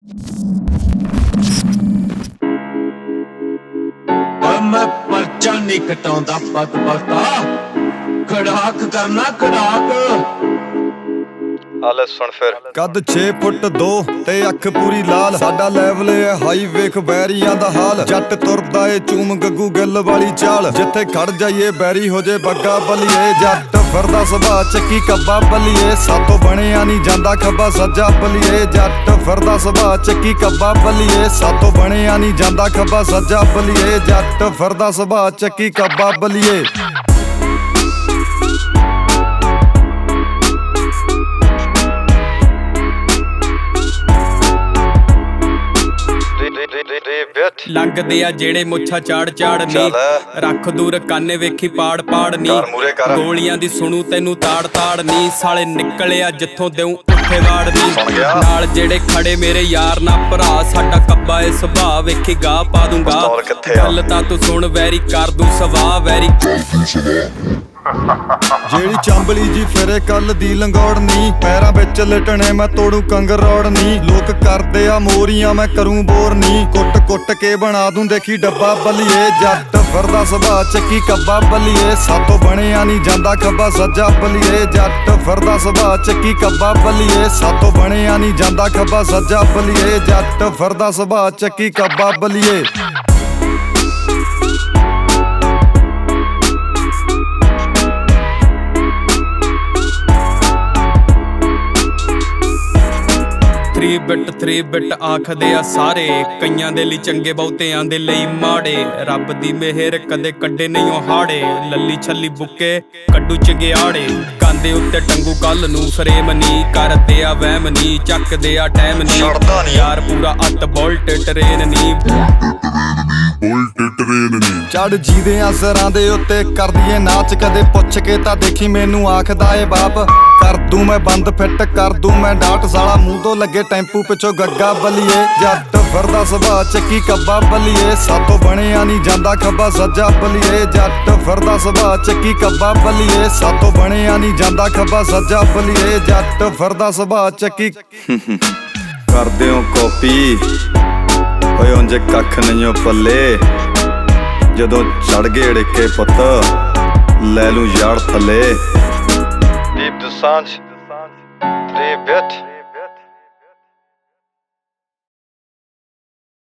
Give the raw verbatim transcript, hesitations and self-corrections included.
मैं पर्चा नहीं कटाउंदा पत पता खड़ाक करना खड़ाक ਆਲੇ ਸੁਣ ਫਿਰ ਕੱਦ ਛੇ ਫੁੱਟ ਦੋ ਤੇ ਅੱਖ ਪੂਰੀ ਲਾਲ ਸਾਡਾ ਲੈਵਲ ਏ ਹਾਈ ਵੇਖ ਬੈਰੀਆਂ ਦਾ ਹਾਲ ਜੱਟ ਤੁਰਦਾ ਏ ਚੂਮ ਗੱਗੂ ਗਿੱਲ ਵਾਲੀ ਚਾਲ ਜਿੱਥੇ ਖੜ ਜਾਈਏ ਬੈਰੀ ਹੋ ਜੇ ਬੱਗਾ ਬਲੀਏ ਜੱਟ ਫਿਰਦਾ ਸੁਭਾ ਚੱਕੀ ਕੱਬਾ ਬਲੀਏ ਸਾਤੋਂ ਬਣਿਆ ਨਹੀਂ ਜਾਂਦਾ ਖੱਬਾ ਸੱਜਾ ਬਲੀਏ ਜੱਟ ਫਿਰਦਾ ਸੁਭਾ ਚੱਕੀ ਕੱਬਾ ਬਲੀਏ ਸਾਤੋਂ ਬਣਿਆ ਨਹੀਂ ਜਾਂਦਾ ਖੱਬਾ ਸੱਜਾ ਬਲੀਏ ਜੱਟ ਫਿਰਦਾ ਸੁਭਾ ਚੱਕੀ ਕੱਬਾ ਬਲੀਏ ਲੰਘਦੇ ਆ ਜਿਹੜੇ ਮੁੱਛਾਂ ਚਾੜ ਚਾੜ ਨੀ ਰੱਖ ਦੂਰ ਕਾਨੇ ਵੇਖੀ ਪਾੜ ਪਾੜ ਨੀ ਗੋਲੀਆਂ ਦੀ ਸੁਣੂ ਤੈਨੂੰ ਤਾੜ ਤਾੜ ਨੀ ਸਾਲੇ ਨਿਕਲਿਆ ਜਿੱਥੋਂ ਦੇਉ ਉੱਥੇ ਵਾੜ ਨੀ ਨਾਲ ਜਿਹੜੇ ਖੜੇ ਮੇਰੇ ਯਾਰ ਨਾ ਭਰਾ ਸਾਡਾ ਕੱਬਾ ਏ ਸੁਭਾਅ ਵੇਖੀ ਗਾ ਪਾ ਦੂੰਗਾ ਗੱਲ ਤਾਂ ਤੂੰ ਸੁਣ ਵੈਰੀ ਕਰ ਦੂੰ ਸਵਾਹ ਵੈਰੀ ਜਿਹੜੀ ਚੰਬਲੀ ਜੀ ਫਿਰੇ ਕੱਲ ਦੀ ਲੰਗੋੜ ਨੀ ਪੈਰਾਂ ਵਿੱਚ ਲਟਣੇ ਮੈਂ ਤੋੜੂ ਕੰਗਰ ਰੋੜ ਨੀ ਲੋਕ ਕਰਦੇ ਆ ਮੋਰੀਆਂ ਮੈਂ ਕਰੂੰ ਬੋਰ ਨੀ ਕੁੱਟ ਕੁੱਟ ਕੇ ਬਣਾ ਦੂੰ ਦੇਖੀ ਡੱਬਾ ਬਲੀਏ ਜੱਟ ਫਿਰਦਾ ਸੁਭਾ ਚੱਕੀ ਕੱਬਾ ਬਲੀਏ ਸਾਤੋਂ ਬਣਿਆ ਨਹੀਂ ਜਾਂਦਾ ਖੱਬਾ ਸੱਜਾ ਬਲੀਏ ਜੱਟ ਫਿਰਦਾ ਸੁਭਾ ਚੱਕੀ ਕੱਬਾ ਬਲੀਏ ਸਾਤੋਂ ਬਣਿਆ ਨਹੀਂ ਜਾਂਦਾ ਖੱਬਾ ਸੱਜਾ ਬਲੀਏ ਜੱਟ ਫਿਰਦਾ ਸੁਭਾ ਚੱਕੀ ਕੱਬਾ ਬਲੀਏ ਥ੍ਰੀ ਬਿਟ ਥ੍ਰੀ ਬਿਟ ਆਖਦੇ ਆ ਸਾਰੇ ਕਈਆਂ ਦੇ ਲਈ ਚੰਗੇ ਬਹੁਤਿਆਂ ਦੇ ਲਈ ਮਾੜੇ ਰੱਬ ਦੀ ਮਿਹਰ ਕਦੇ ਕੱਢੇ ਨਹੀਂ ਉਹ ਹਾੜੇ ਲੱਲੀ ਛੱਲੀ ਬੁੱਕੇ ਕੱਢੂ ਚੰਗਿਆੜੇ ਕਾਂਦੇ ਉੱਤੇ ਟੰਗੂ ਕੱਲ ਨੂੰ ਫਰੇਮ ਨੀ ਕਰਦੇ ਆ ਵਹਿਮ ਨੀ ਚੱਕਦੇ ਆ ਟਾਈਮ ਨੀ ਯਾਰ ਪੂਰਾ ਅੱਤ ਬੋਲਟ ਟਰੇਨ ਨੀ ਚੜ ਜੀਦੇ ਆ ਸਿਰਾਂ ਦੇ ਉੱਤੇ ਕਰਦੀਏ ਨਾਚ ਕਦੇ ਪੁੱਛ ਕੇ ਤਾਂ ਦੇਖੀ ਮੈਨੂੰ ਆਖਦਾ ਏ ਬਾਪ ਕਰ ਦੂੰ ਮੈਂ ਬੰਦ ਫਿੱਟ ਕਰ ਦੂੰ ਮੈਂ ਡਾਟ ਸਾਲਾ ਮੂੰਹ ਤੋਂ ਲੱਗੇ ਟੈਂਪੂ ਪਿੱਛੋਂ ਗੱਗਾ ਬਲੀਏ ਜੱਟ ਫਿਰਦਾ ਸੁਭਾ ਚੱਕੀ ਕੱਬਾ ਬਲੀਏ ਸਾਤੋਂ ਬਣਿਆ ਨਹੀਂ ਜਾਂਦਾ ਖੱਬਾ ਸੱਜਾ ਬਲੀਏ ਜੱਟ ਫਿਰਦਾ ਸੁਭਾ ਚੱਕੀ ਕੱਬਾ ਬਲੀਏ ਸਾਤੋਂ ਬਣਿਆ ਨਹੀਂ ਜਾਂਦਾ ਖੱਬਾ ਸੱਜਾ ਬਲੀਏ ਜੱਟ ਫਿਰਦਾ ਸੁਭਾ ਚੱਕੀ ਕਰਦੇ ਹੋ ਕਾਪੀ ਓਏ ਉਂਝ ਕੱਖ ਨਹੀਂ ਪੱਲੇ ਜਦੋਂ ਚੜ ਗਏ ੜਕੇ ਪੁੱਤ ਲੈ ਲੂੰ ਯਾਰ ਥੱਲੇ ਦੀਪ ਦਸਾਂਝ ਥ੍ਰੀ ਬਿਟ